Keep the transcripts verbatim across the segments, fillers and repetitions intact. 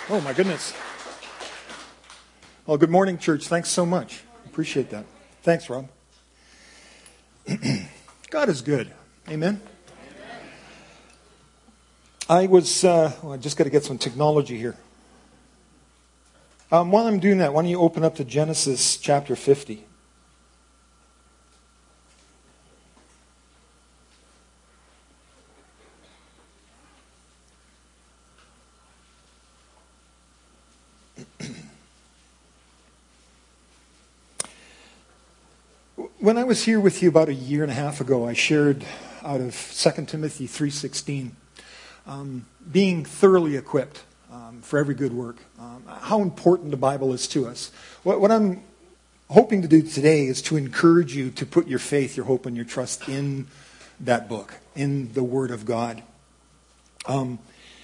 Oh, my goodness. Well, good morning, church. Thanks so much. Appreciate that. Thanks, Rob. God is good. Amen? Amen. I was, uh, well, I just got to get some technology here. Um, while I'm doing that, why don't you open up to Genesis chapter fifty. When I was here with you about a year and a half ago, I shared out of Second Timothy three sixteen, um, being thoroughly equipped um, for every good work, um, how important the Bible is to us. What, what I'm hoping to do today is to encourage you to put your faith, your hope, and your trust in that book, in the Word of God. Um,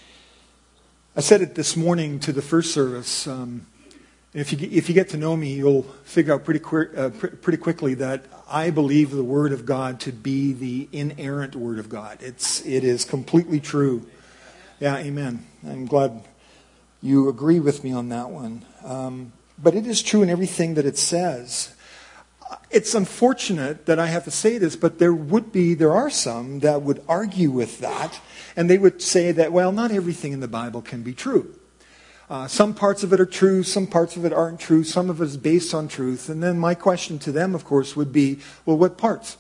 I said it this morning to the first service. Um, If you if you get to know me, you'll figure out pretty quick, uh, pr- pretty quickly that I believe the Word of God to be the inerrant Word of God. It's it is completely true. Yeah, amen. I'm glad you agree with me on that one. Um, but it is true in everything that it says. It's unfortunate that I have to say this, but there would be there are some that would argue with that, and they would say that, well, not everything in the Bible can be true. Uh, some parts of it are true, some parts of it aren't true, some of it is based on truth. And then my question to them, of course, would be, well, what parts?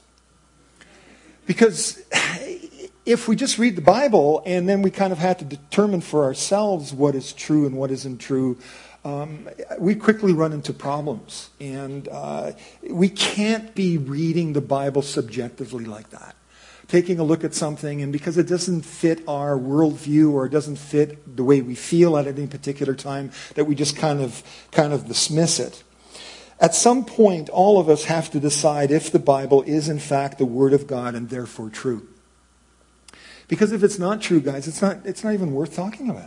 Because if we just read the Bible and then we kind of had to determine for ourselves what is true and what isn't true, um, we quickly run into problems. And uh, we can't be reading the Bible subjectively like that. Taking a look at something, and because it doesn't fit our worldview or it doesn't fit the way we feel at any particular time, that we just kind of kind of dismiss it. At some point, all of us have to decide if the Bible is in fact the Word of God and therefore true. Because if it's not true, guys, it's not it's not even worth talking about.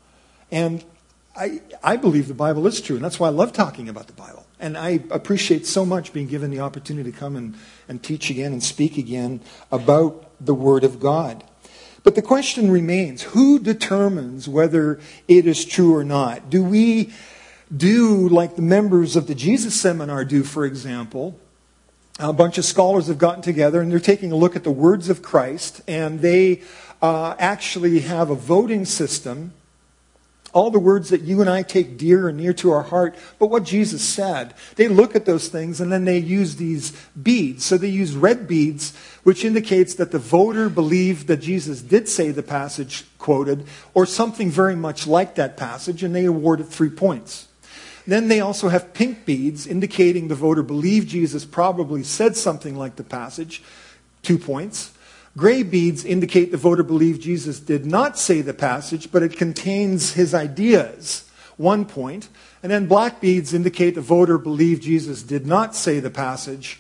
And I I believe the Bible is true, and that's why I love talking about the Bible. And I appreciate so much being given the opportunity to come and, and teach again and speak again about the Word of God. But the question remains, who determines whether it is true or not? Do we do like the members of the Jesus Seminar do, for example? A bunch of scholars have gotten together and they're taking a look at the words of Christ, and they uh, actually have a voting system. All the words that you and I take dear and near to our heart, but what Jesus said. They look at those things and then they use these beads. So they use red beads, which indicates that the voter believed that Jesus did say the passage quoted, or something very much like that passage, and they awarded three points. Then they also have pink beads, indicating the voter believed Jesus probably said something like the passage, two points. Gray beads indicate the voter believed Jesus did not say the passage, but it contains his ideas, one point. And then black beads indicate the voter believed Jesus did not say the passage.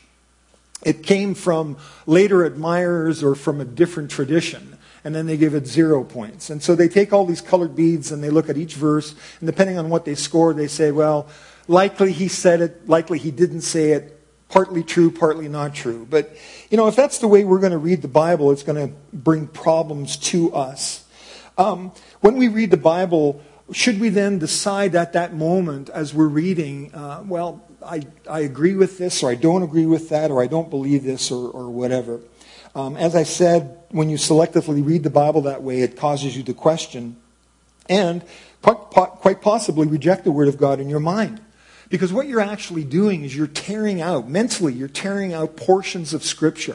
It came from later admirers or from a different tradition. And then they give it zero points. And so they take all these colored beads and they look at each verse. And depending on what they score, they say, well, likely he said it, likely he didn't say it. Partly true, partly not true. But, you know, if that's the way we're going to read the Bible, it's going to bring problems to us. Um, when we read the Bible, should we then decide at that moment as we're reading, uh, well, I, I agree with this, or I don't agree with that, or I don't believe this, or, or whatever. Um, as I said, when you selectively read the Bible that way, it causes you to question and quite possibly reject the Word of God in your mind. Because what you're actually doing is you're tearing out, mentally, you're tearing out portions of Scripture.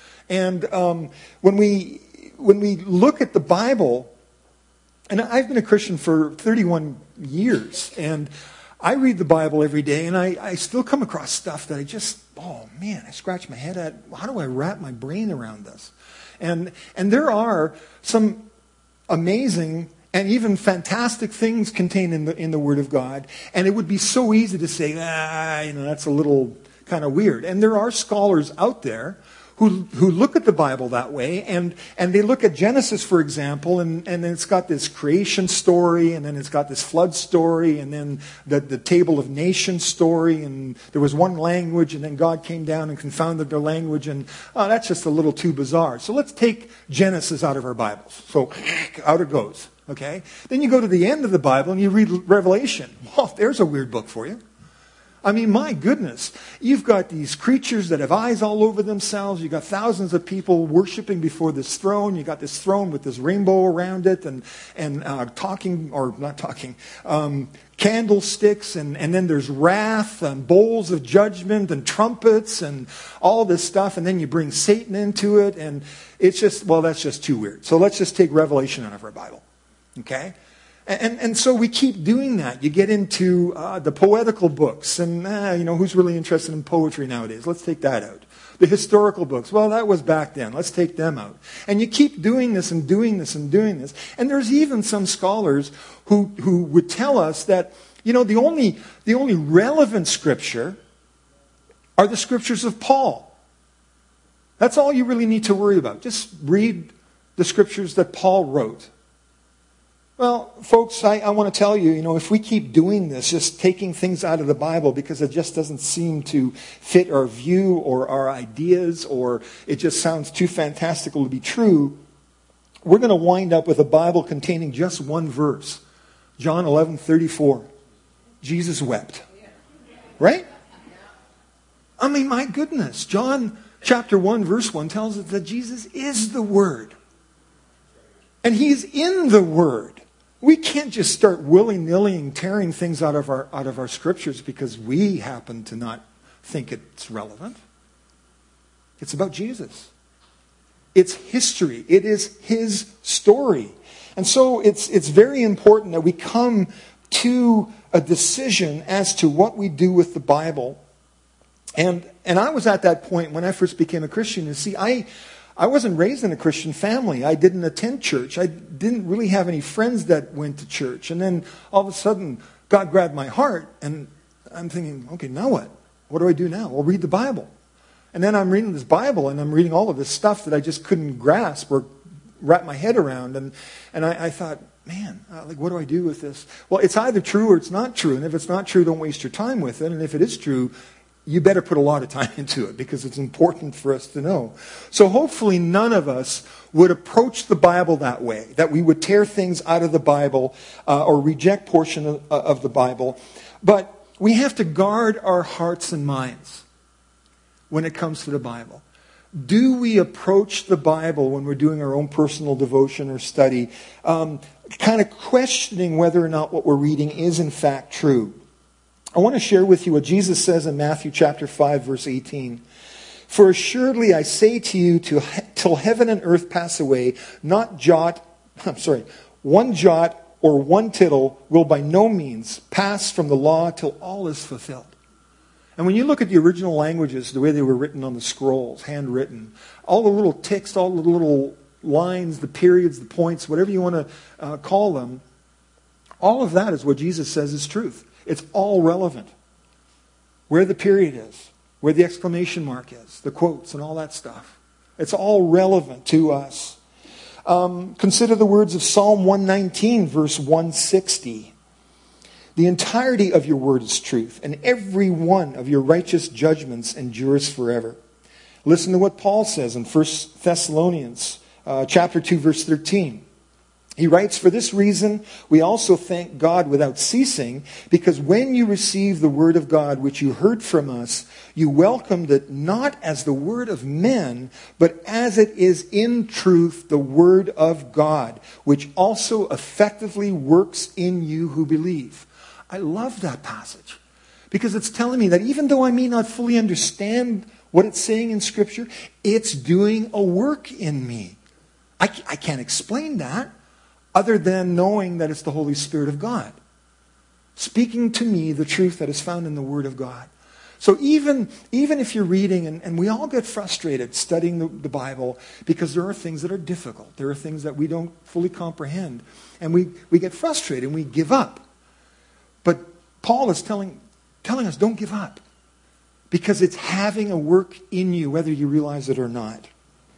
And um, when we when we look at the Bible, and I've been a Christian for thirty-one years, and I read the Bible every day, and I, I still come across stuff that I just, oh man, I scratch my head at. How do I wrap my brain around this? And and there are some amazing and even fantastic things contained in the in the Word of God. And it would be so easy to say, ah, you know, that's a little kind of weird. And there are scholars out there who who look at the Bible that way, and, and they look at Genesis, for example, and, and then it's got this creation story, and then it's got this flood story, and then the, the table of nations story, and there was one language, and then God came down and confounded their language, and oh, that's just a little too bizarre. So let's take Genesis out of our Bibles. So out it goes. Okay? Then you go to the end of the Bible and you read Revelation. Well, there's a weird book for you. I mean, my goodness. You've got these creatures that have eyes all over themselves. You've got thousands of people worshiping before this throne. You've got this throne with this rainbow around it and, and uh, talking, or not talking, um, candlesticks. And, and then there's wrath and bowls of judgment and trumpets and all this stuff. And then you bring Satan into it. And it's just, well, that's just too weird. So let's just take Revelation out of our Bible. Okay? And, and so we keep doing that. You get into uh, the poetical books. And, uh, you know, who's really interested in poetry nowadays? Let's take that out. The historical books. Well, that was back then. Let's take them out. And you keep doing this and doing this and doing this. And there's even some scholars who, who would tell us that, you know, the only, the only relevant scripture are the scriptures of Paul. That's all you really need to worry about. Just read the scriptures that Paul wrote. Well, folks, I, I want to tell you, you know, if we keep doing this, just taking things out of the Bible because it just doesn't seem to fit our view or our ideas, or it just sounds too fantastical to be true, we're going to wind up with a Bible containing just one verse. John eleven thirty-four. Jesus wept. Right? I mean, my goodness. John chapter one, verse one tells us that Jesus is the Word. And He's in the Word. We can't just start willy-nilly tearing things out of our out of our scriptures because we happen to not think it's relevant. It's about Jesus. It's history. It is His story. And so it's it's very important that we come to a decision as to what we do with the Bible. And and I was at that point when I first became a Christian. And see, I I wasn't raised in a Christian family. I didn't attend church. I didn't really have any friends that went to church. And then all of a sudden, God grabbed my heart. And I'm thinking, okay, now what? What do I do now? Well, read the Bible. And then I'm reading this Bible, and I'm reading all of this stuff that I just couldn't grasp or wrap my head around. And, and I, I thought, man, uh, like, what do I do with this? Well, it's either true or it's not true. And if it's not true, don't waste your time with it. And if it is true, you better put a lot of time into it because it's important for us to know. So hopefully none of us would approach the Bible that way, that we would tear things out of the Bible uh, or reject portion of, uh, of the Bible. But we have to guard our hearts and minds when it comes to the Bible. Do we approach the Bible when we're doing our own personal devotion or study, um, kind of questioning whether or not what we're reading is in fact true? I want to share with you what Jesus says in Matthew chapter five, verse eighteen. For assuredly I say to you, till, till heaven and earth pass away, not jot, I'm sorry, one jot or one tittle will by no means pass from the law till all is fulfilled. And when you look at the original languages, the way they were written on the scrolls, handwritten, all the little text, all the little lines, the periods, the points, whatever you want to uh, call them, all of that is what Jesus says is truth. It's all relevant. Where the period is, where the exclamation mark is, the quotes and all that stuff. It's all relevant to us. Um, consider the words of Psalm one nineteen, verse one sixty. The entirety of your word is truth, and every one of your righteous judgments endures forever. Listen to what Paul says in First Thessalonians uh, chapter two, verse thirteen. He writes, for this reason, we also thank God without ceasing, because when you received the word of God, which you heard from us, you welcomed it not as the word of men, but as it is in truth the word of God, which also effectively works in you who believe. I love that passage, because it's telling me that even though I may not fully understand what it's saying in Scripture, it's doing a work in me. I, I can't explain that, other than knowing that it's the Holy Spirit of God speaking to me the truth that is found in the Word of God. So even, even if you're reading, and, and we all get frustrated studying the, the Bible because there are things that are difficult. There are things that we don't fully comprehend. And we, we get frustrated and we give up. But Paul is telling, telling us, don't give up. Because it's having a work in you, whether you realize it or not.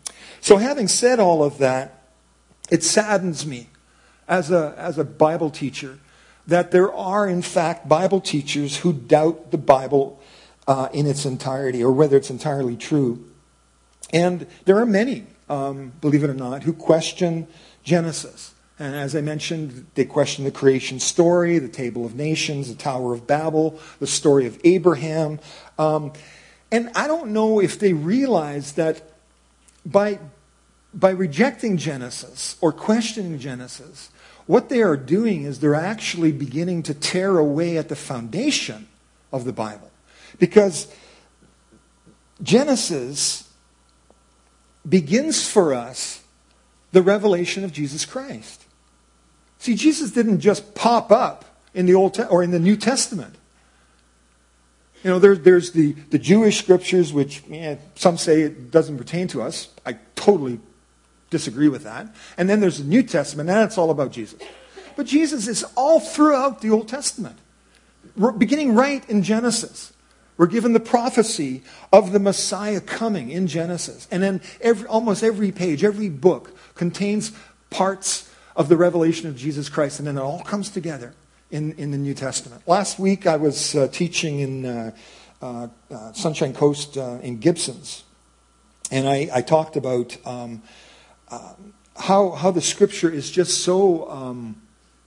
So having said all of that, it saddens me as a, as a Bible teacher that there are, in fact, Bible teachers who doubt the Bible uh, in its entirety, or whether it's entirely true. And there are many, um, believe it or not, who question Genesis And as I mentioned, they question the creation story, the Table of Nations, the Tower of Babel, the story of Abraham. Um, and I don't know if they realize that by, by rejecting Genesis or questioning Genesis, what they are doing is they're actually beginning to tear away at the foundation of the Bible. Because Genesis begins for us the revelation of Jesus Christ. See, Jesus didn't just pop up in the Old Te- or in the New Testament. You know, there, there's the, the Jewish scriptures, which yeah, some say it doesn't pertain to us. I totally disagree with that. And then there's the New Testament, and that's all about Jesus. But Jesus is all throughout the Old Testament. We're beginning right in Genesis. We're given the prophecy of the Messiah coming in Genesis. And then every, almost every page, every book contains parts of the revelation of Jesus Christ. And then it all comes together in, in the New Testament. Last week I was uh, teaching in uh, uh, uh, Sunshine Coast uh, in Gibsons. And I, I talked about um, uh, how, how the Scripture is just so um,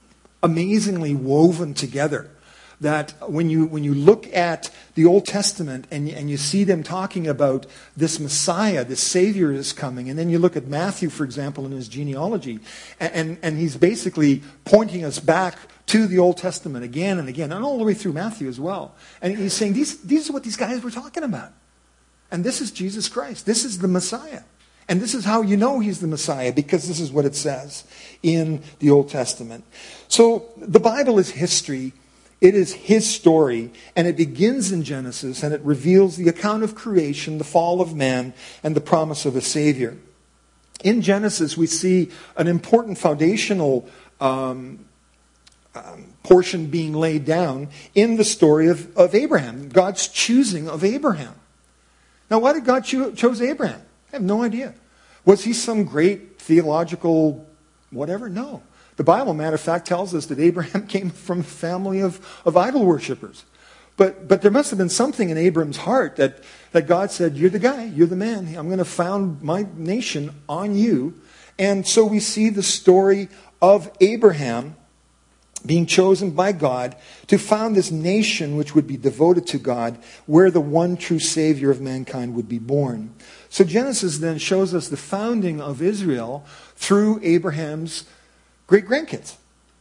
amazingly woven together. That when you when you look at the Old Testament and, and you see them talking about this Messiah, this Savior is coming, and then you look at Matthew, for example, in his genealogy, and, and, and he's basically pointing us back to the Old Testament again and again, and all the way through Matthew as well. And he's saying, these, these are what these guys were talking about. And this is Jesus Christ. This is the Messiah. And this is how you know he's the Messiah, because this is what it says in the Old Testament. So the Bible is history. It is his story, and it begins in Genesis, and it reveals the account of creation, the fall of man, and the promise of a Savior. In Genesis, we see an important foundational um, um, portion being laid down in the story of, of Abraham, God's choosing of Abraham. Now, why did God cho- choose Abraham? I have no idea. Was he some great theological whatever? No. The Bible, matter of fact, tells us that Abraham came from a family of, of idol worshippers. But, but there must have been something in Abraham's heart that, that God said, you're the guy, you're the man. I'm going to found my nation on you. And so we see the story of Abraham being chosen by God to found this nation which would be devoted to God, where the one true Savior of mankind would be born. So Genesis then shows us the founding of Israel through Abraham's great-grandkids.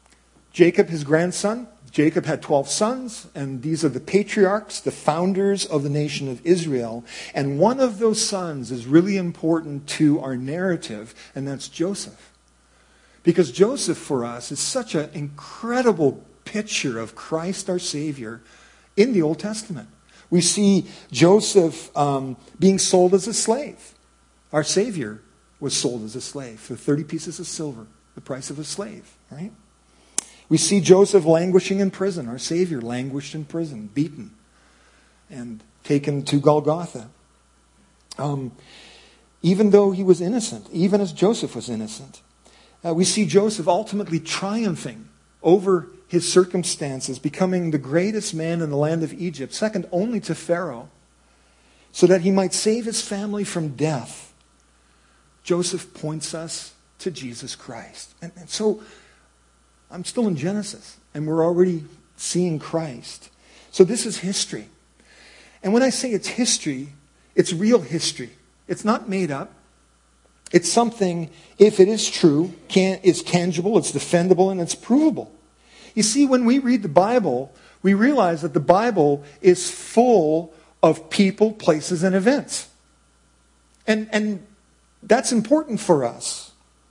Jacob, his grandson. Jacob had twelve sons, and these are the patriarchs, the founders of the nation of Israel. And one of those sons is really important to our narrative, and that's Joseph. Because Joseph, for us, is such an incredible picture of Christ our Savior in the Old Testament. We see Joseph um, being sold as a slave. Our Savior was sold as a slave for thirty pieces of silver. The price of a slave, right? We see Joseph languishing in prison. Our Savior languished in prison, beaten, and taken to Golgotha. Um, even though he was innocent, even as Joseph was innocent. Uh, we see Joseph ultimately triumphing over his circumstances, becoming the greatest man in the land of Egypt, second only to Pharaoh, so that he might save his family from death. Joseph points us to Jesus Christ. And, and so I'm still in Genesis, and we're already seeing Christ. So this is history. And when I say it's history, it's real history. It's not made up. It's something, if it is true, can, is tangible, it's defendable, and it's provable. You see, when we read the Bible, we realize that the Bible is full of people, places, and events. And, and that's important for us.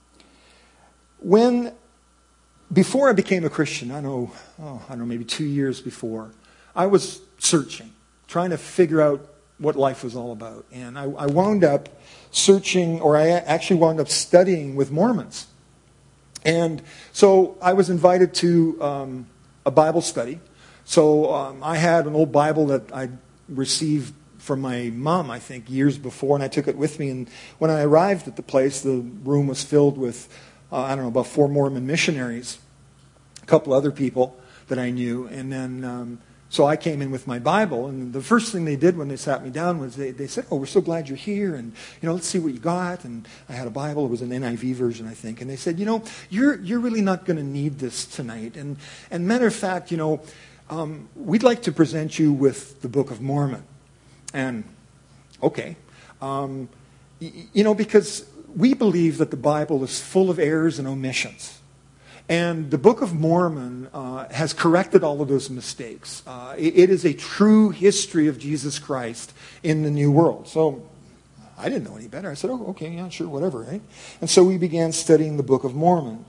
When, before I became a Christian, I know, oh, I don't know, maybe two years before, I was searching, trying to figure out what life was all about. And I, I wound up searching, or I actually wound up studying with Mormons. And so I was invited to um, a Bible study. So um, I had an old Bible that I received from my mom, I think, years before, and I took it with me. And when I arrived at the place, the room was filled with Uh, I don't know, about four Mormon missionaries, a couple other people that I knew, and then um, So I came in with my Bible, and the first thing they did when they sat me down was they, they said, oh, we're so glad you're here, and, you know, let's see what you got. And I had a Bible. It was an N I V version, I think. And they said, you know, you're you're really not going to need this tonight. And, and matter of fact, you know, um, we'd like to present you with the Book of Mormon. And, okay. Um, y- you know, because we believe that the Bible is full of errors and omissions. And the Book of Mormon uh, has corrected all of those mistakes. Uh, it, it is a true history of Jesus Christ in the New World. So I didn't know any better. I said, oh, okay, yeah, sure, whatever, right? And so we began studying the Book of Mormon.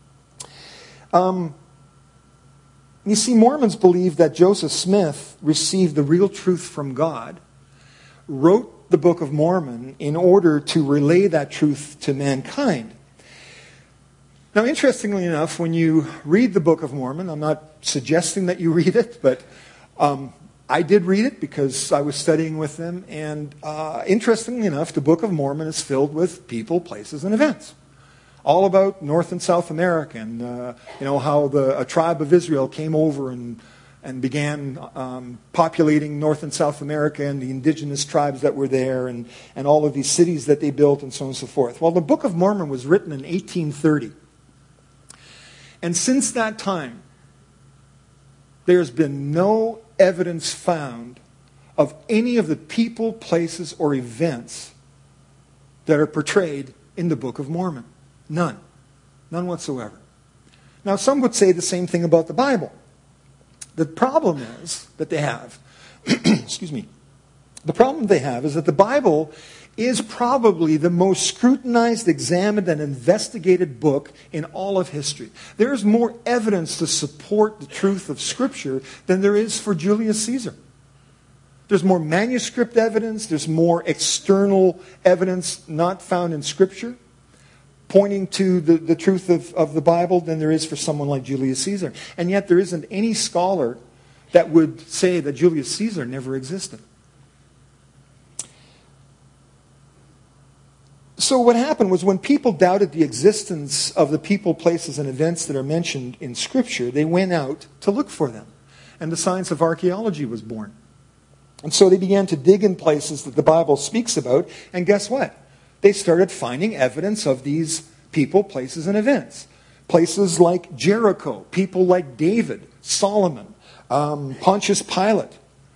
Um, you see, Mormons believe that Joseph Smith received the real truth from God, wrote the Book of Mormon in order to relay that truth to mankind. Now, interestingly enough, when you read the Book of Mormon, I'm not suggesting that you read it, but um, I did read it because I was studying with them. And uh, interestingly enough, the Book of Mormon is filled with people, places, and events. All about North and South America, and uh, you know how the a tribe of Israel came over and and began um, populating North and South America, and the indigenous tribes that were there, and and all of these cities that they built, and so on and so forth. Well, the Book of Mormon was written in eighteen thirty. And since that time, there's been no evidence found of any of the people, places, or events that are portrayed in the Book of Mormon. None. None whatsoever. Now, some would say the same thing about the Bible. The problem is that they have, excuse me, the problem they have is that the Bible is probably the most scrutinized, examined, and investigated book in all of history. There is more evidence to support the truth of Scripture than there is for Julius Caesar. There's more manuscript evidence, there's more external evidence not found in Scripture pointing to the, the truth of, of the Bible than there is for someone like Julius Caesar. And yet there isn't any scholar that would say that Julius Caesar never existed. So what happened was when people doubted the existence of the people, places, and events that are mentioned in Scripture, they went out to look for them. And the science of archaeology was born. And so they began to dig in places that the Bible speaks about, and guess what? They started finding evidence of these people, places, and events. Places like Jericho, people like David, Solomon, um, Pontius Pilate.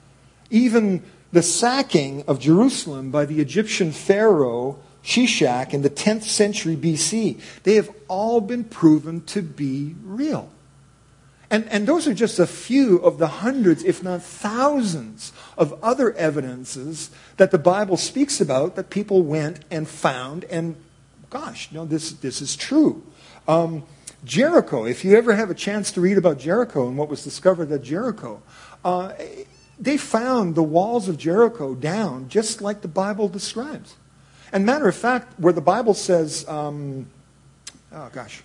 Even the sacking of Jerusalem by the Egyptian pharaoh Shishak in the tenth century B C. They have all been proven to be real. And, and those are just a few of the hundreds, if not thousands, of other evidences that the Bible speaks about that people went and found. And gosh, you know, this, this is true. Um, Jericho, if you ever have a chance to read about Jericho and what was discovered at Jericho, uh, they found the walls of Jericho down just like the Bible describes. And matter of fact, where the Bible says, um, oh gosh,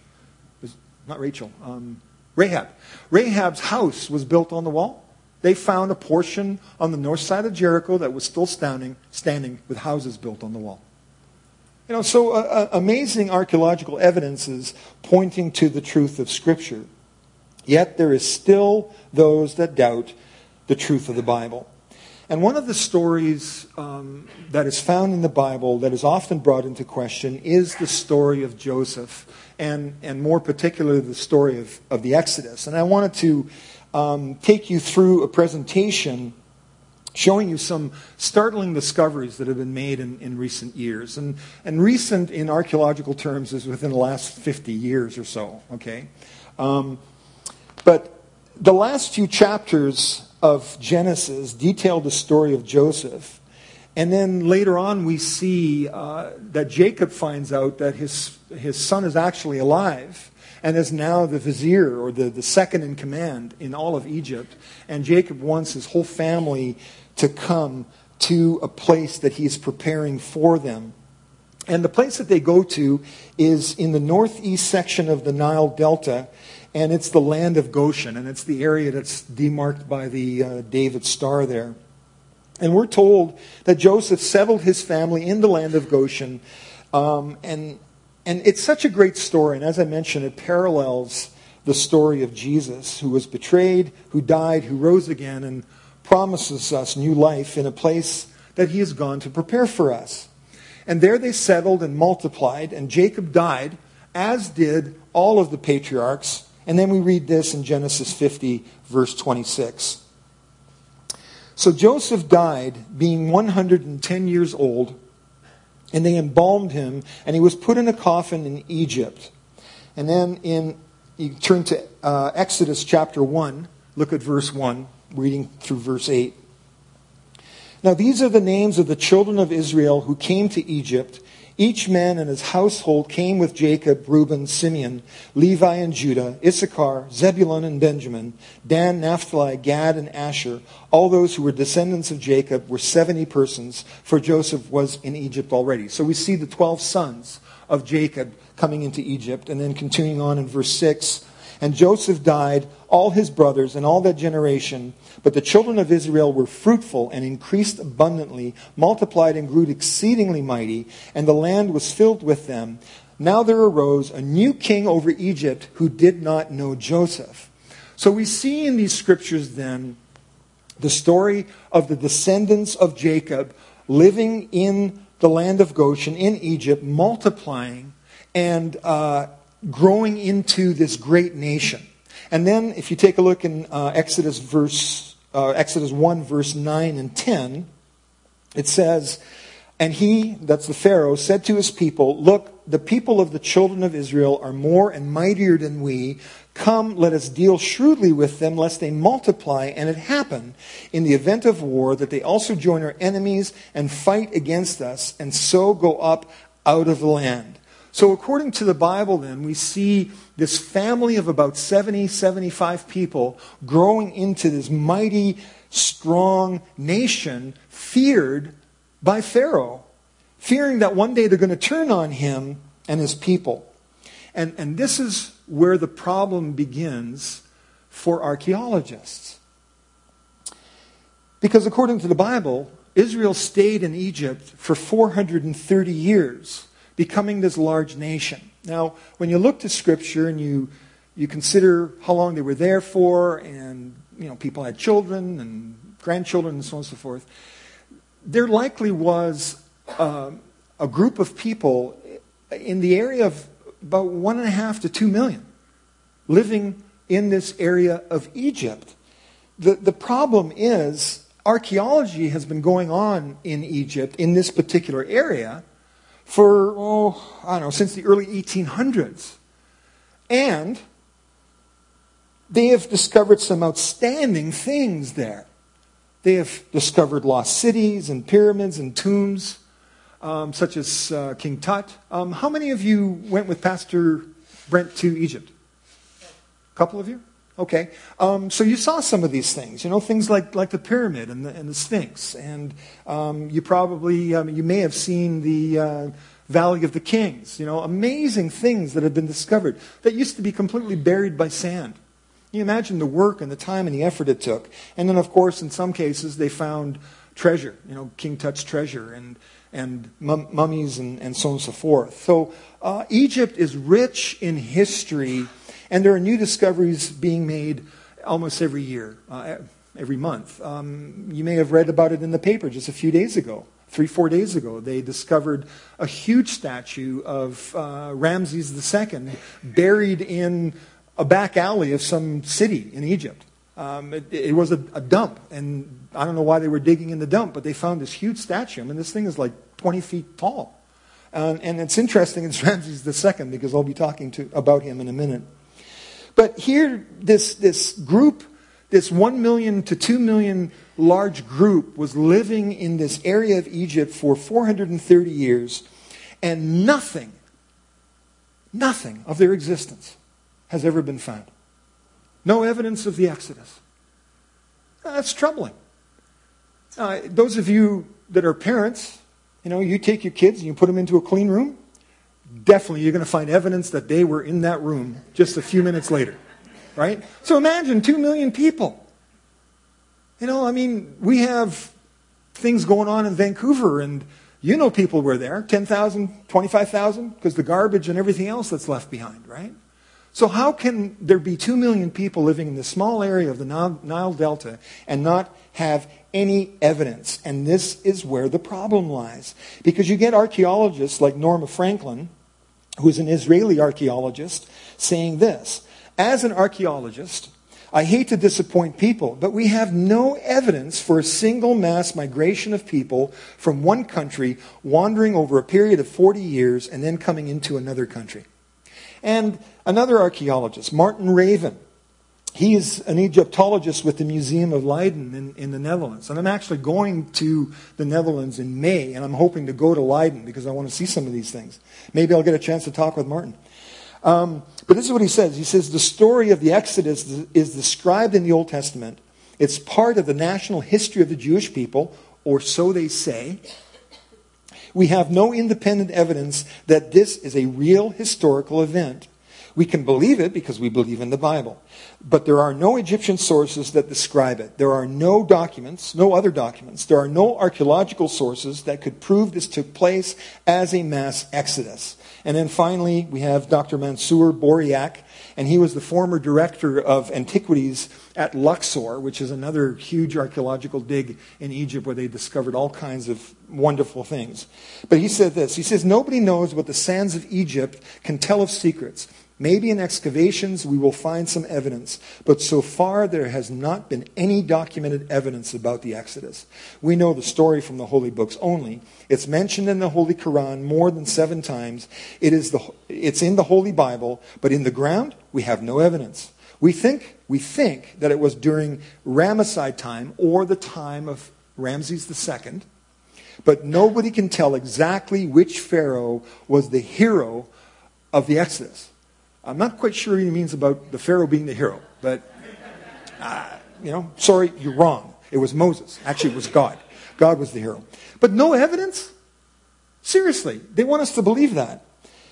not Rachel, um, Rahab. Rahab's house was built on the wall. They found a portion on the north side of Jericho that was still standing, standing with houses built on the wall. You know, so uh, uh, amazing archaeological evidences pointing to the truth of Scripture. Yet there is still those that doubt the truth of the Bible. And one of the stories um, that is found in the Bible that is often brought into question is the story of Joseph, and, and more particularly the story of, of the Exodus. And I wanted to um, take you through a presentation showing you some startling discoveries that have been made in, in recent years. And, and recent in archaeological terms is within the last fifty years or so, okay? Um, but the last few chapters of Genesis detail the story of Joseph. And then later on we see uh, that Jacob finds out that his, his son is actually alive and is now the vizier or the, the second in command in all of Egypt. And Jacob wants his whole family to come to a place that he's preparing for them. And the place that they go to is in the northeast section of the Nile Delta, and it's the land of Goshen, and it's the area that's demarked by the uh, David star there. And we're told that Joseph settled his family in the land of Goshen, um, and and it's such a great story. And as I mentioned, it parallels the the story of Jesus, who was betrayed, who died, who rose again, and promises us new life in a place that he has gone to prepare for us. And there they settled and multiplied, and Jacob died, as did all of the patriarchs. And then we read this in Genesis fifty, verse twenty-six. So Joseph died, being one hundred ten years old, and they embalmed him, and he was put in a coffin in Egypt. And then in, you turn to uh, Exodus chapter one, look at verse one, reading through verse eight. Now these are the names of the children of Israel who came to Egypt. Each man and his household came with Jacob, Reuben, Simeon, Levi and Judah, Issachar, Zebulun and Benjamin, Dan, Naphtali, Gad and Asher. All those who were descendants of Jacob were seventy persons, for Joseph was in Egypt already. So we see the twelve sons of Jacob coming into Egypt. And then continuing on in verse six, and Joseph died, all his brothers, and all that generation. But the children of Israel were fruitful and increased abundantly, multiplied and grew exceedingly mighty, and the land was filled with them. Now there arose a new king over Egypt who did not know Joseph. So we see in these scriptures then the story of the descendants of Jacob living in the land of Goshen, in Egypt, multiplying and uh, growing into this great nation. And then if you take a look in uh, Exodus verse uh, Exodus one, verse nine and ten, it says, and he, that's the Pharaoh, said to his people, look, the people of the children of Israel are more and mightier than we. Come, let us deal shrewdly with them, lest they multiply, and it happen in the event of war that they also join our enemies and fight against us, and so go up out of the land. So according to the Bible then, we see this family of about seventy, seventy-five people growing into this mighty, strong nation, feared by Pharaoh, fearing that one day they're going to turn on him and his people. And, and this is where the problem begins for archaeologists. Because according to the Bible, Israel stayed in Egypt for four hundred thirty years, becoming this large nation. Now, when you look to Scripture and you you consider how long they were there for, and you know, people had children and grandchildren and so on and so forth, there likely was uh, a group of people in the area of about one and a half to two million living in this area of Egypt. The, the problem is archaeology has been going on in Egypt, in this particular area, for, oh, I don't know, since the early eighteen hundreds. And they have discovered some outstanding things there. They have discovered lost cities and pyramids and tombs, um, such as uh, King Tut. Um, how many of you went with Pastor Brent to Egypt? A couple of you? Okay. Um, so you saw some of these things, you know, things like, like the pyramid and the, and the Sphinx. And um, you probably, um, you may have seen the uh, Valley of the Kings, you know, amazing things that have been discovered that used to be completely buried by sand. You imagine the work and the time and the effort it took. And then, of course, in some cases, they found treasure, you know, King Tut's treasure and, and mum- mummies and, and so on and so forth. So uh, Egypt is rich in history. And there are new discoveries being made almost every year, uh, every month. Um, you may have read about it in the paper just a few days ago, three, four days ago. They discovered a huge statue of uh, Ramses the Second buried in a back alley of some city in Egypt. Um, it, it was a, a dump, and I don't know why they were digging in the dump, but they found this huge statue. I mean, this thing is like twenty feet tall. Uh, and it's interesting, it's Ramses the Second, because I'll be talking to about him in a minute. But here, this, this group, this one million to two million large group was living in this area of Egypt for four hundred thirty years, and nothing, nothing of their existence has ever been found. No evidence of the Exodus. That's troubling. Uh, those of you that are parents, you know, you take your kids and you put them into a clean room, definitely you're going to find evidence that they were in that room just a few minutes later, right? So imagine two million people. You know, I mean, we have things going on in Vancouver, and you know people were there, ten thousand, twenty-five thousand, because the garbage and everything else that's left behind, right? So how can there be two million people living in this small area of the Nile, Nile Delta and not have any evidence? And this is where the problem lies. Because you get archaeologists like Norma Franklin, who's an Israeli archaeologist, saying this: as an archaeologist, I hate to disappoint people, but we have no evidence for a single mass migration of people from one country wandering over a period of forty years and then coming into another country. And another archaeologist, Martin Raven, he is an Egyptologist with the Museum of Leiden in, in the Netherlands. And I'm actually going to the Netherlands in May, and I'm hoping to go to Leiden because I want to see some of these things. Maybe I'll get a chance to talk with Martin. Um, but this is what he says. He says, the story of the Exodus is described in the Old Testament. It's part of the national history of the Jewish people, or so they say. We have no independent evidence that this is a real historical event. We can believe it because we believe in the Bible. But there are no Egyptian sources that describe it. There are no documents, no other documents. There are no archaeological sources that could prove this took place as a mass exodus. And then finally, we have Doctor Mansour Boriak, and he was the former director of antiquities at Luxor, which is another huge archaeological dig in Egypt where they discovered all kinds of wonderful things. But he said this, he says, nobody knows what the sands of Egypt can tell of secrets. Maybe in excavations we will find some evidence, but so far there has not been any documented evidence about the Exodus. We know the story from the holy books only. It's mentioned in the Holy Quran more than seven times. It is the, it's in the Holy Bible, but in the ground we have no evidence. We think, we think that it was during Ramesside time or the time of Ramses the Second, but nobody can tell exactly which pharaoh was the hero of the Exodus. I'm not quite sure what he means about the Pharaoh being the hero, but, uh, you know, sorry, you're wrong. It was Moses. Actually, it was God. God was the hero. But no evidence? Seriously, they want us to believe that.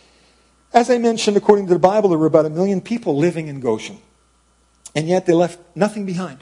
As I mentioned, according to the Bible, there were about a million people living in Goshen, and yet they left nothing behind.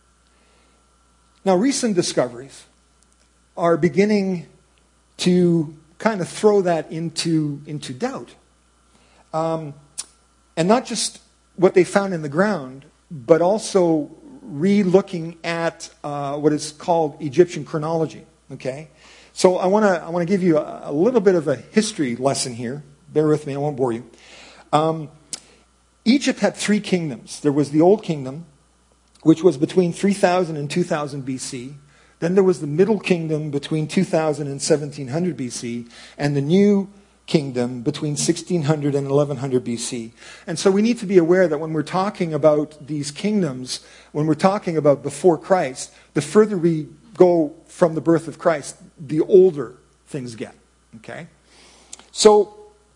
Now, recent discoveries are beginning to kind of throw that into, into doubt. Um, And not just what they found in the ground, but also re-looking at uh, what is called Egyptian chronology. Okay, so I want to I want to give you a, a little bit of a history lesson here. Bear with me; I won't bore you. Um, Egypt had three kingdoms. There was the Old Kingdom, which was between three thousand and two thousand B C. Then there was the Middle Kingdom between two thousand and seventeen hundred B C, and the New Kingdom between sixteen hundred and eleven hundred B C. And so we need to be aware that when we're talking about these kingdoms, when we're talking about before Christ, the further we go from the birth of Christ, the older things get. Okay? So,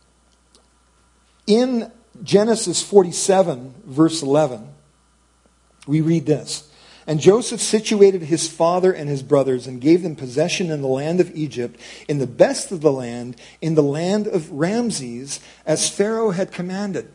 in Genesis forty-seven, verse eleven, we read this. And Joseph situated his father and his brothers and gave them possession in the land of Egypt, in the best of the land, in the land of Ramses, as Pharaoh had commanded.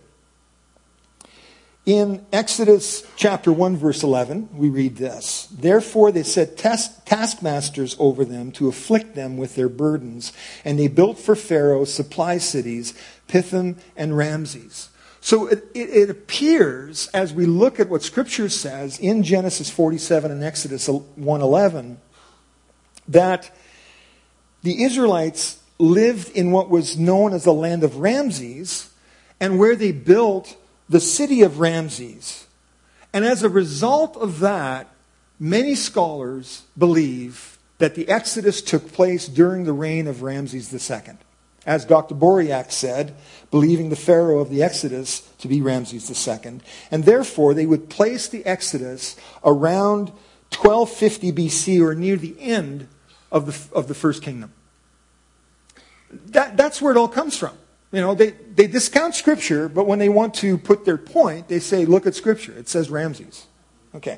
In Exodus chapter one, verse eleven, we read this. Therefore they set task- taskmasters over them to afflict them with their burdens, and they built for Pharaoh supply cities, Pithom and Ramses. So it, it, it appears, as we look at what Scripture says in Genesis forty-seven and Exodus one eleven, that the Israelites lived in what was known as the land of Ramses, and where they built the city of Ramses. And as a result of that, many scholars believe that the Exodus took place during the reign of Ramses the Second. As Doctor Boriak said, believing the Pharaoh of the Exodus to be Ramses the Second. And therefore, they would place the Exodus around twelve fifty B C or near the end of the, of the First Kingdom. That, that's where it all comes from. You know, they, they discount Scripture, but when they want to put their point, they say, look at Scripture. It says Ramses. Okay.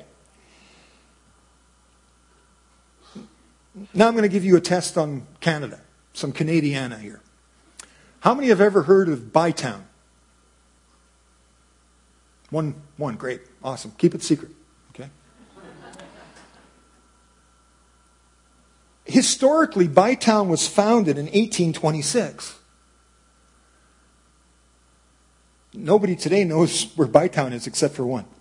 Now I'm going to give you a test on Canada. Some Canadiana here. How many have ever heard of Bytown? One, one, great, awesome. Keep it secret, okay? Historically, Bytown was founded in eighteen twenty-six. nobody today knows where Bytown is except for one.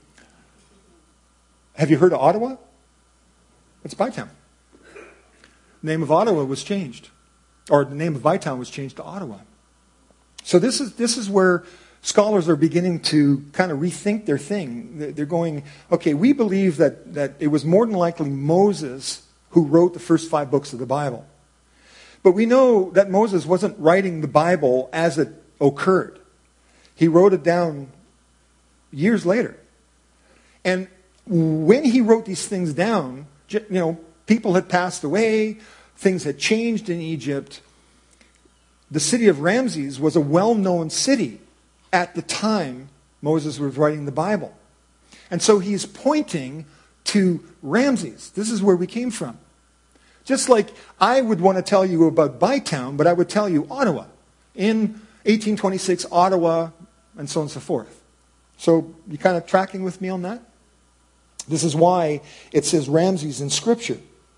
Have you heard of Ottawa? It's Bytown. The name of Ottawa was changed. Or the name of Bytown was changed to Ottawa. So this is this is where scholars are beginning to kind of rethink their thing. They're going, okay, we believe that, that it was more than likely Moses who wrote the first five books of the Bible. But we know that Moses wasn't writing the Bible as it occurred. He wrote it down years later. And when he wrote these things down, you know, people had passed away, things had changed in Egypt. The city of Ramses was a well-known city at the time Moses was writing the Bible. And so he's pointing to Ramses. This is where we came from. Just like I would want to tell you about Bytown, but I would tell you Ottawa. In eighteen twenty-six, Ottawa, and so on and so forth. So you kind of tracking with me on that? This is why it says Ramses in Scripture.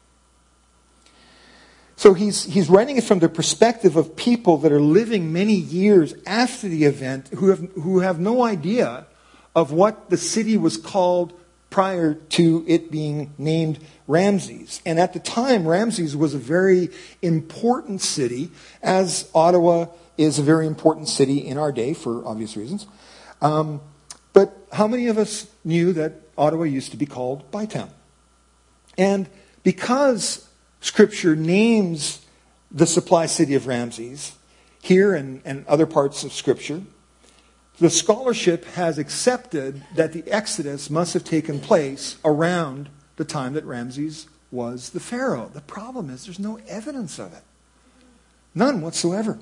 So he's, he's writing it from the perspective of people that are living many years after the event who have, who have no idea of what the city was called prior to it being named Ramses. And at the time, Ramses was a very important city, as Ottawa is a very important city in our day for obvious reasons. Um, but how many of us knew that Ottawa used to be called Bytown? And because Scripture names the supply city of Ramses here and, and other parts of Scripture, the scholarship has accepted that the Exodus must have taken place around the time that Ramses was the Pharaoh. The problem is there's no evidence of it. None whatsoever.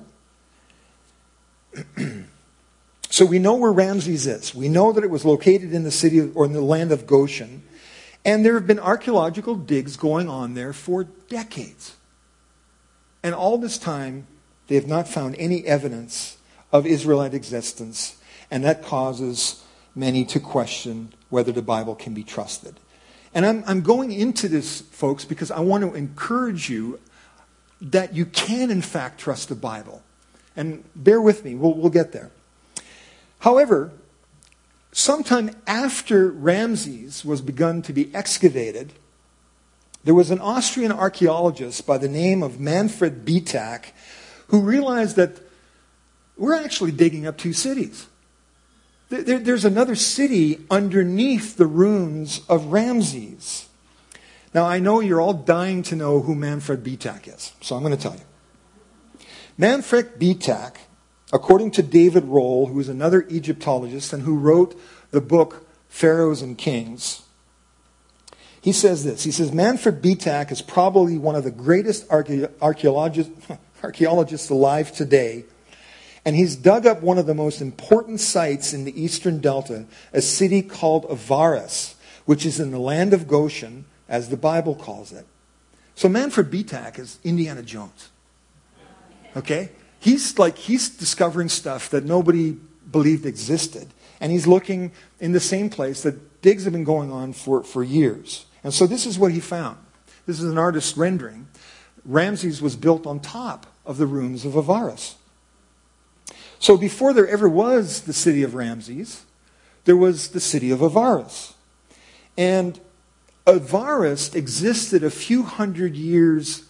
So we know where Ramses is. We know that it was located in the city of, or in the land of Goshen. And there have been archaeological digs going on there for decades. And all this time, they have not found any evidence of Israelite existence. And that causes many to question whether the Bible can be trusted. And I'm, I'm going into this, folks, because I want to encourage you that you can, in fact, trust the Bible. And bear with me, we'll, we'll get there. However, sometime after Ramses was begun to be excavated, there was an Austrian archaeologist by the name of Manfred Bietak who realized that we're actually digging up two cities. There, there's another city underneath the ruins of Ramses. Now, I know you're all dying to know who Manfred Bietak is, so I'm going to tell you. Manfred Bietak, according to David Rohl, who is another Egyptologist and who wrote the book Pharaohs and Kings, he says this. He says, Manfred Bietak is probably one of the greatest archae- archaeologists, archaeologists alive today. And he's dug up one of the most important sites in the Eastern Delta, a city called Avaris, which is in the land of Goshen, as the Bible calls it. So Manfred Bietak is Indiana Jones. Okay? He's like, he's discovering stuff that nobody believed existed. And he's looking in the same place that digs have been going on for, for years. And so this is what he found. This is an artist's rendering. Ramses was built on top of the ruins of Avaris. So before there ever was the city of Ramses, there was the city of Avaris. And Avaris existed a few hundred years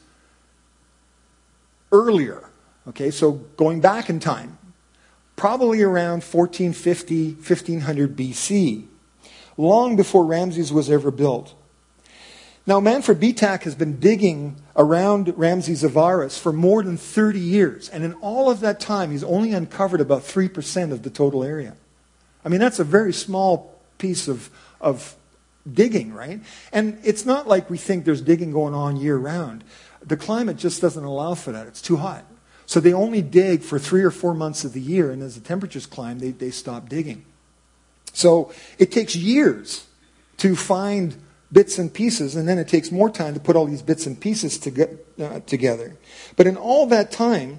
earlier. Okay, so going back in time, probably around fourteen fifty, fifteen hundred B C, long before Ramses was ever built. Now, Manfred Bietak has been digging around Ramses Avaris for more than thirty years. And in all of that time, he's only uncovered about three percent of the total area. I mean, that's a very small piece of, of digging, right? And it's not like we think there's digging going on year-round. The climate just doesn't allow for that. It's too hot. So they only dig for three or four months of the year, and as the temperatures climb, they, they stop digging. So it takes years to find bits and pieces, and then it takes more time to put all these bits and pieces to get, uh, together. But in all that time,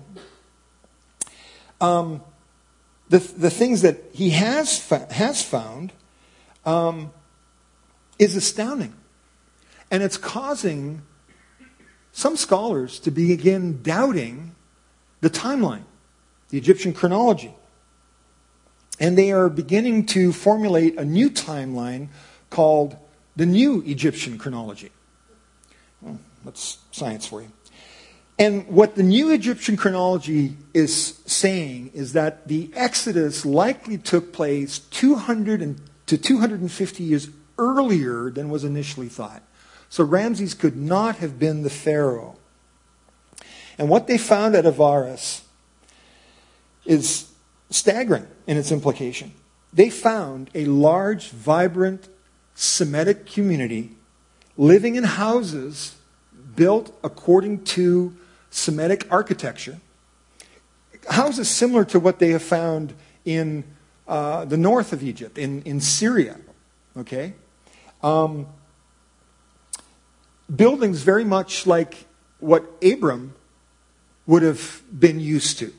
um, the the things that he has fa- has found um, is astounding, and it's causing some scholars to begin doubting the timeline, the Egyptian chronology. And they are beginning to formulate a new timeline called the New Egyptian Chronology. Well, that's science for you. And what the New Egyptian Chronology is saying is that the Exodus likely took place two hundred to two hundred fifty years earlier than was initially thought. So Ramses could not have been the Pharaoh. And what they found at Avaris is staggering in its implication. They found a large, vibrant Semitic community living in houses built according to Semitic architecture. Houses similar to what they have found in uh, the north of Egypt, in, in Syria. Okay? Um, buildings very much like what Abram would have been used to.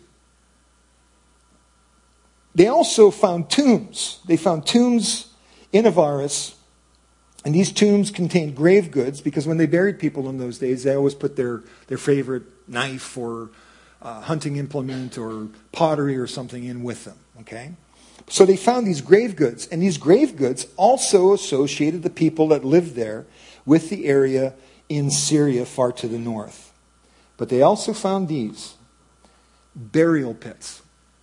They also found tombs. They found tombs in Avaris, and these tombs contained grave goods, because when they buried people in those days, they always put their, their favorite knife or uh, hunting implement or pottery or something in with them. Okay? So they found these grave goods, and these grave goods also associated the people that lived there with the area in Syria far to the north. But they also found these burial pits.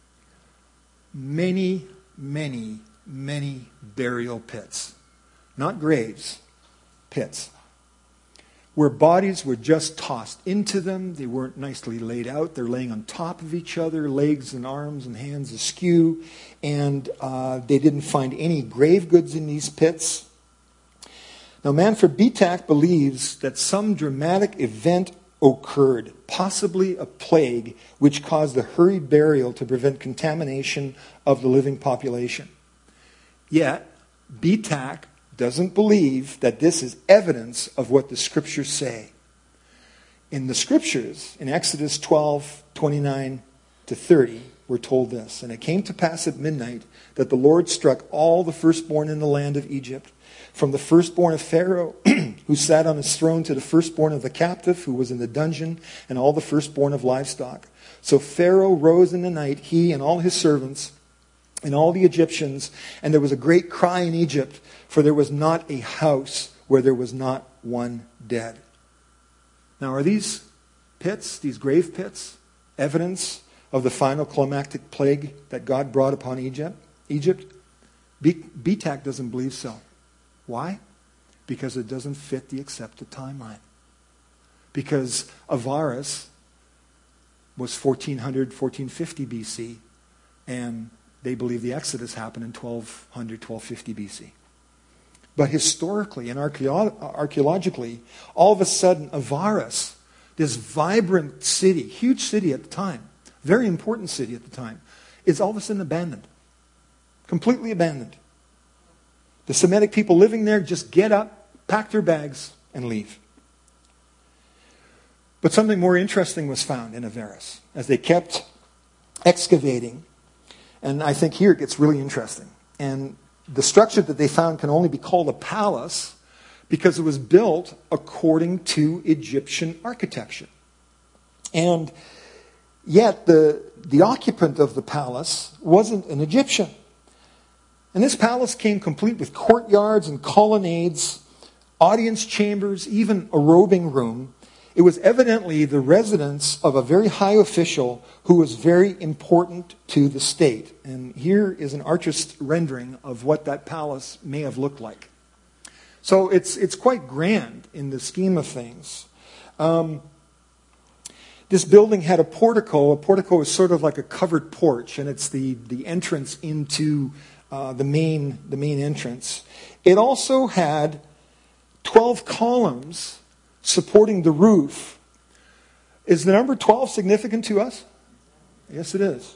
Many, many, many burial pits. Not graves, pits. Where bodies were just tossed into them. They weren't nicely laid out. They're laying on top of each other, legs and arms and hands askew. And uh, they didn't find any grave goods in these pits. Now, Manfred Bitak believes that some dramatic event occurred, possibly a plague, which caused the hurried burial to prevent contamination of the living population. Yet, Bitak doesn't believe that this is evidence of what the Scriptures say. In the Scriptures, in Exodus twelve, twenty-nine to thirty, we're told this: "And it came to pass at midnight that the Lord struck all the firstborn in the land of Egypt, from the firstborn of Pharaoh, who sat on his throne, to the firstborn of the captive, who was in the dungeon, and all the firstborn of livestock. So Pharaoh rose in the night, he and all his servants, and all the Egyptians, and there was a great cry in Egypt, for there was not a house where there was not one dead." Now, are these pits, these grave pits, evidence of the final climactic plague that God brought upon Egypt? Egypt? Bitak doesn't believe so. Why? Because it doesn't fit the accepted timeline. Because Avaris was fourteen hundred, fourteen fifty B C, and they believe the Exodus happened in twelve hundred, twelve fifty B C. But historically and archaeologically, all of a sudden, Avaris, this vibrant city, huge city at the time, very important city at the time, is all of a sudden abandoned. Completely abandoned. The Semitic people living there just get up, pack their bags, and leave. But something more interesting was found in Avaris as they kept excavating. And I think here it gets really interesting. And the structure that they found can only be called a palace because it was built according to Egyptian architecture. And yet the, the occupant of the palace wasn't an Egyptian. And this palace came complete with courtyards and colonnades, audience chambers, even a robing room. It was evidently the residence of a very high official who was very important to the state. And here is an artist's rendering of what that palace may have looked like. So it's it's quite grand in the scheme of things. Um, this building had a portico. A portico is sort of like a covered porch, and it's the, the entrance into uh, the main the main entrance. It also had twelve columns supporting the roof. Is the number twelve significant to us? Yes, it is.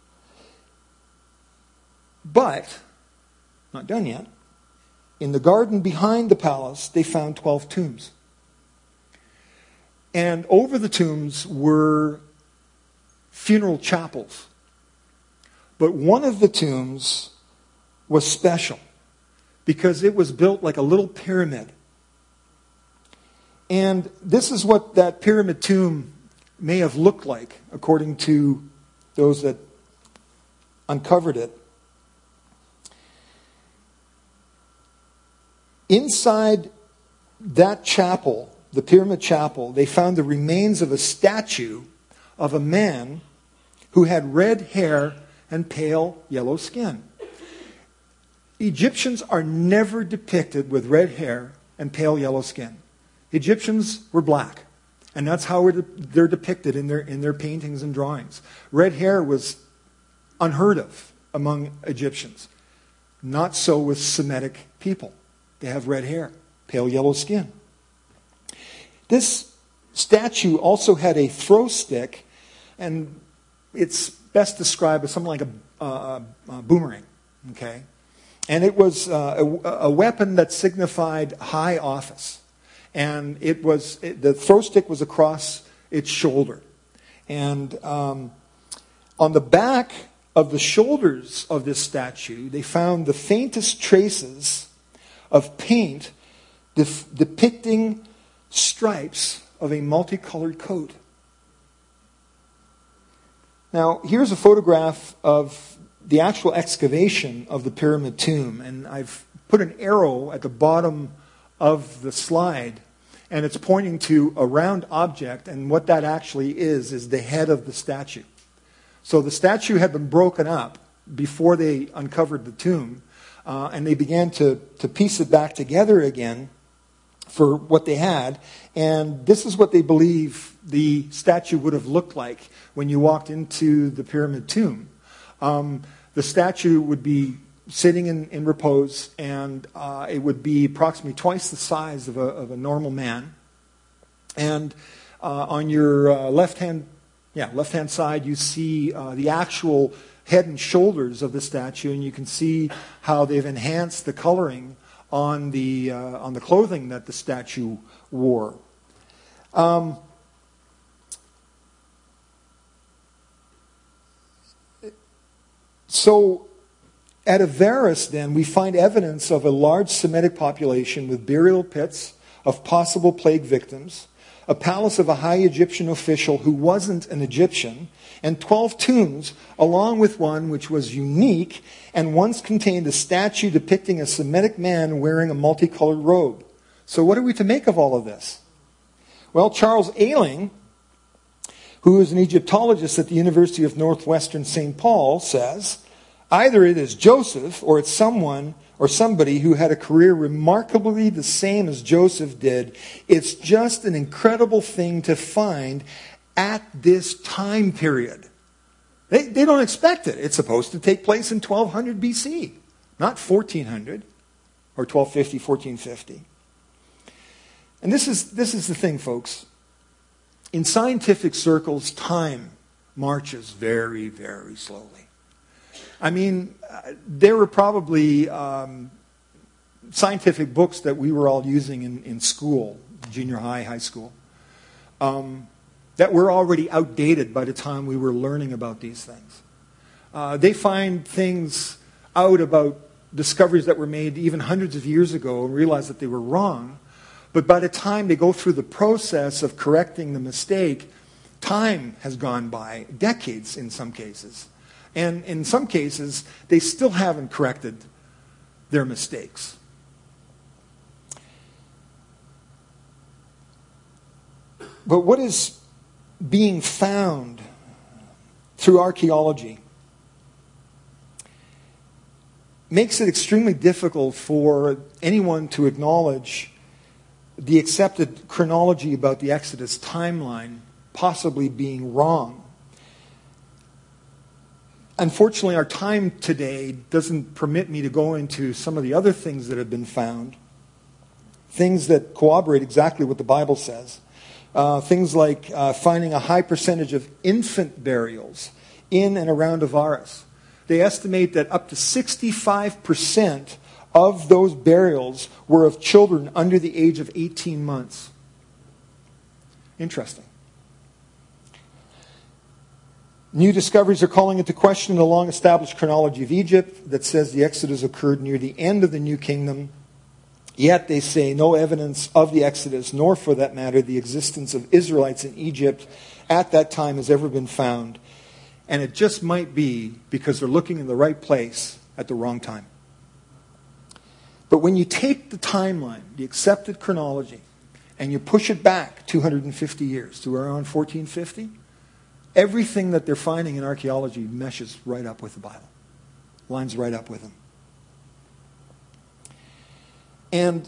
But, not done yet, in the garden behind the palace, they found twelve tombs. And over the tombs were funeral chapels. But one of the tombs was special because it was built like a little pyramid. And this is what that pyramid tomb may have looked like, according to those that uncovered it. Inside that chapel, the Pyramid Chapel, they found the remains of a statue of a man who had red hair and pale yellow skin. Egyptians are never depicted with red hair and pale yellow skin. Egyptians were black, and that's how they're depicted in their, in their paintings and drawings. Red hair was unheard of among Egyptians. Not so with Semitic people. They have red hair, pale yellow skin. This statue also had a throw stick, and it's best described as something like a, a, a boomerang. Okay, and it was uh, a, a weapon that signified high office, and it was it, the throw stick was across its shoulder, and um, on the back of the shoulders of this statue, they found the faintest traces of paint def- depicting stripes of a multicolored coat. Now, here's a photograph of the actual excavation of the pyramid tomb, and I've put an arrow at the bottom of the slide, and it's pointing to a round object, and what that actually is is the head of the statue. So the statue had been broken up before they uncovered the tomb, uh, and they began to, to piece it back together again for what they had. And this is what they believe the statue would have looked like when you walked into the pyramid tomb. Um, the statue would be sitting in, in repose, and uh, it would be approximately twice the size of a, of a normal man. And uh, on your uh, left-hand Yeah, left-hand side, you see uh, the actual head and shoulders of the statue, and you can see how they've enhanced the coloring on the uh, on the clothing that the statue wore. Um, so, at Avaris, then, we find evidence of a large Semitic population with burial pits of possible plague victims, a palace of a high Egyptian official who wasn't an Egyptian, and twelve tombs, along with one which was unique and once contained a statue depicting a Semitic man wearing a multicolored robe. So what are we to make of all of this? Well, Charles Ayling, who is an Egyptologist at the University of Northwestern Saint Paul, says, either it is Joseph or it's someone or somebody who had a career remarkably the same as Joseph did. It's just an incredible thing to find at this time period. They, they don't expect it. It's supposed to take place in twelve hundred B C, not fourteen hundred or twelve fifty, fourteen fifty. And this is, this is the thing, folks. In scientific circles, time marches very, very slowly. I mean, there were probably um, scientific books that we were all using in, in school, junior high, high school, um, that were already outdated by the time we were learning about these things. Uh, they find things out about discoveries that were made even hundreds of years ago and realize that they were wrong. But by the time they go through the process of correcting the mistake, time has gone by, decades in some cases. And in some cases, they still haven't corrected their mistakes. But what is being found through archaeology makes it extremely difficult for anyone to acknowledge the accepted chronology about the Exodus timeline possibly being wrong. Unfortunately, our time today doesn't permit me to go into some of the other things that have been found, things that corroborate exactly what the Bible says. Uh, things like uh, finding a high percentage of infant burials in and around Avaris. They estimate that up to sixty-five percent of those burials were of children under the age of eighteen months. Interesting. New discoveries are calling into question the long-established chronology of Egypt that says the Exodus occurred near the end of the New Kingdom. Yet, they say, no evidence of the Exodus, nor for that matter the existence of Israelites in Egypt at that time has ever been found. And it just might be because they're looking in the right place at the wrong time. But when you take the timeline, the accepted chronology, and you push it back two hundred fifty years to around fourteen fifty, everything that they're finding in archaeology meshes right up with the Bible. Lines right up with them. And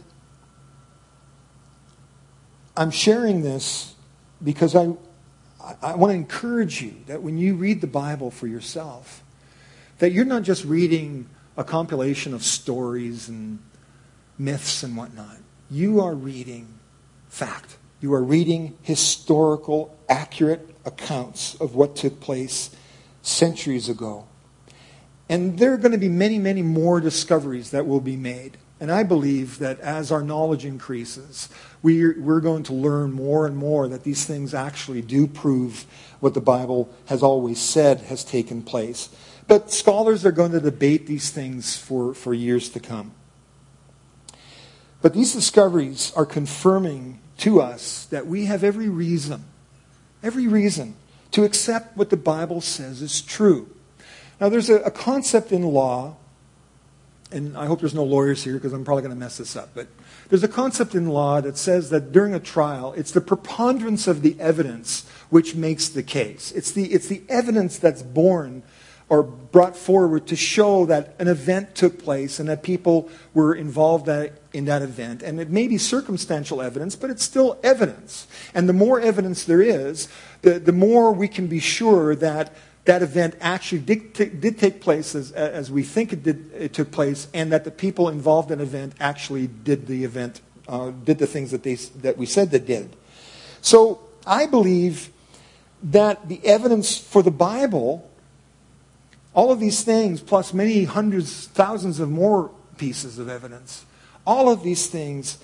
I'm sharing this because I, I want to encourage you that when you read the Bible for yourself, that you're not just reading a compilation of stories and myths and whatnot. You are reading fact. You are reading historical, accurate accounts of what took place centuries ago. And there are going to be many, many more discoveries that will be made. And I believe that as our knowledge increases, we're, we're going to learn more and more that these things actually do prove what the Bible has always said has taken place. But scholars are going to debate these things for, for years to come. But these discoveries are confirming to us that we have every reason, every reason to accept what the Bible says is true. Now there's a, a concept in law, and I hope there's no lawyers here because I'm probably going to mess this up, but there's a concept in law that says that during a trial, it's the preponderance of the evidence which makes the case. It's the, it's the evidence that's born or brought forward to show that an event took place and that people were involved in that event. And it may be circumstantial evidence, but it's still evidence. And the more evidence there is, the, the more we can be sure that that event actually did, t- did take place as, as we think it did. It took place, and that the people involved in the event actually did the event, uh, did the things that they that we said they did. So I believe that the evidence for the Bible, all of these things, plus many hundreds, thousands of more pieces of evidence, all of these things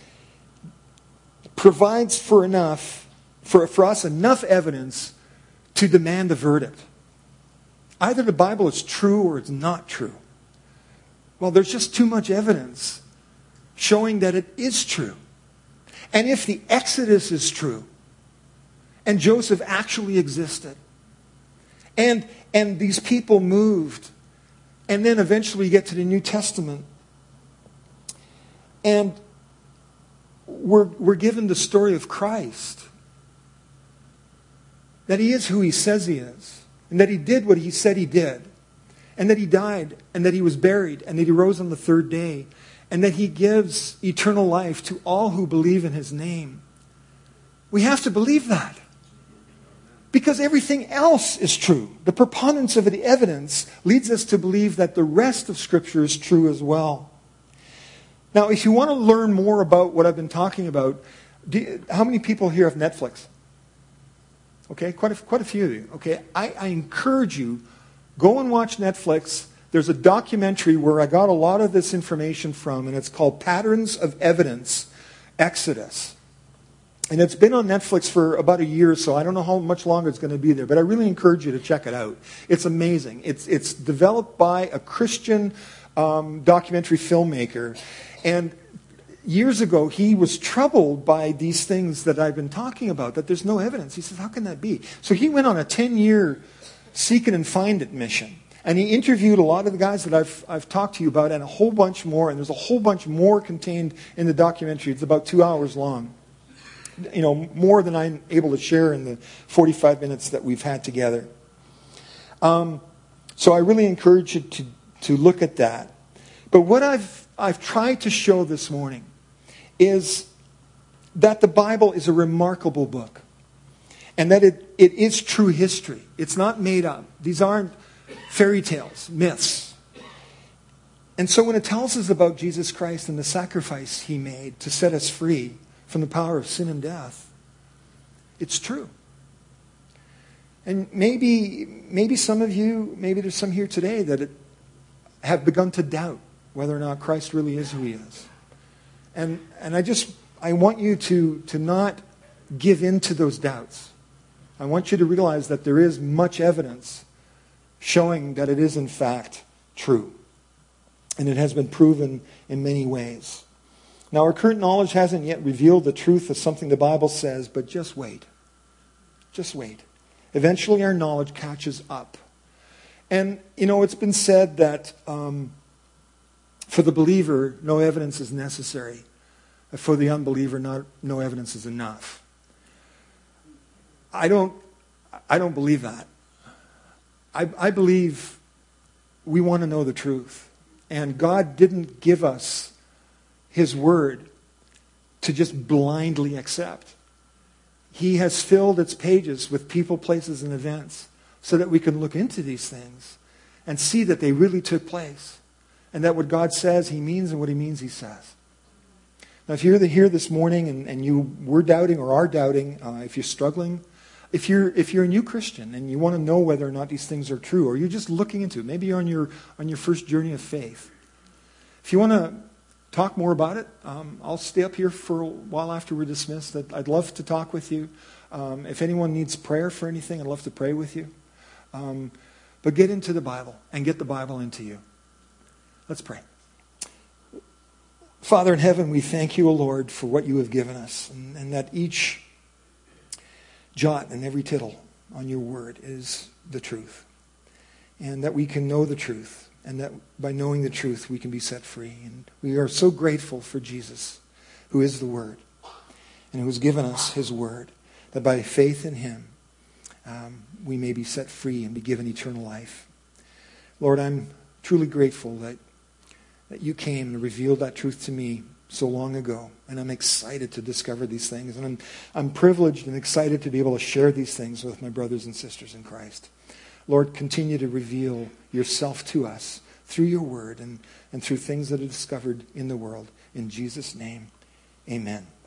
provides for enough, for, for us enough evidence to demand a verdict. Either the Bible is true or it's not true. Well, there's just too much evidence showing that it is true. And if the Exodus is true, and Joseph actually existed, and, and these people moved, and then eventually you get to the New Testament, and we're, we're given the story of Christ, that he is who he says he is, and that he did what he said he did, and that he died, and that he was buried, and that he rose on the third day, and that he gives eternal life to all who believe in his name. We have to believe that, because everything else is true. The preponderance of the evidence leads us to believe that the rest of Scripture is true as well. Now, if you want to learn more about what I've been talking about, do you, how many people here have Netflix? Okay, quite a, quite a few of you. Okay, I, I encourage you, go and watch Netflix. There's a documentary where I got a lot of this information from, and it's called Patterns of Evidence, Exodus. And it's been on Netflix for about a year or so. I don't know how much longer it's going to be there, but I really encourage you to check it out. It's amazing. It's, it's developed by a Christian um, documentary filmmaker. And years ago, he was troubled by these things that I've been talking about, that there's no evidence. He says, how can that be? So he went on a ten-year seek it and find it mission. And he interviewed a lot of the guys that I've, I've talked to you about, and a whole bunch more. And there's a whole bunch more contained in the documentary. It's about two hours long. You know, more than I'm able to share in the forty-five minutes that we've had together. Um, so I really encourage you to, to look at that. But what I've I've tried to show this morning is that the Bible is a remarkable book. And that it, it is true history. It's not made up. These aren't fairy tales, myths. And so when it tells us about Jesus Christ and the sacrifice he made to set us free from the power of sin and death, it's true. And maybe, maybe some of you, maybe there's some here today that it, have begun to doubt whether or not Christ really is who he is. And and I just, I want you to, to not give in to those doubts. I want you to realize that there is much evidence showing that it is in fact true. And it has been proven in many ways. Now, our current knowledge hasn't yet revealed the truth of something the Bible says, but just wait. Just wait. Eventually our knowledge catches up. And, you know, it's been said that um, For the believer, no evidence is necessary. For the unbeliever, not, no evidence is enough. I don't, I don't believe that. I, I believe we want to know the truth. And God didn't give us His Word to just blindly accept. He has filled its pages with people, places, and events so that we can look into these things and see that they really took place. And that what God says, He means, and what He means, He says. Now, if you're here this morning and, and you were doubting or are doubting, uh, if you're struggling, if you're if you're a new Christian and you want to know whether or not these things are true, or you're just looking into it, maybe you're on your on your first journey of faith. If you want to talk more about it, um, I'll stay up here for a while after we're dismissed. I'd, I'd love to talk with you. Um, if anyone needs prayer for anything, I'd love to pray with you. Um, but get into the Bible and get the Bible into you. Let's pray. Father in heaven, we thank you, O Lord, for what you have given us, and, and that each jot and every tittle on your word is the truth, and that we can know the truth, and that by knowing the truth we can be set free. And we are so grateful for Jesus, who is the Word, and who has given us His Word, that by faith in Him um, we may be set free and be given eternal life. Lord, I'm truly grateful that that you came and revealed that truth to me so long ago. And I'm excited to discover these things. And I'm, I'm privileged and excited to be able to share these things with my brothers and sisters in Christ. Lord, continue to reveal yourself to us through your word and, and through things that are discovered in the world. In Jesus' name, amen.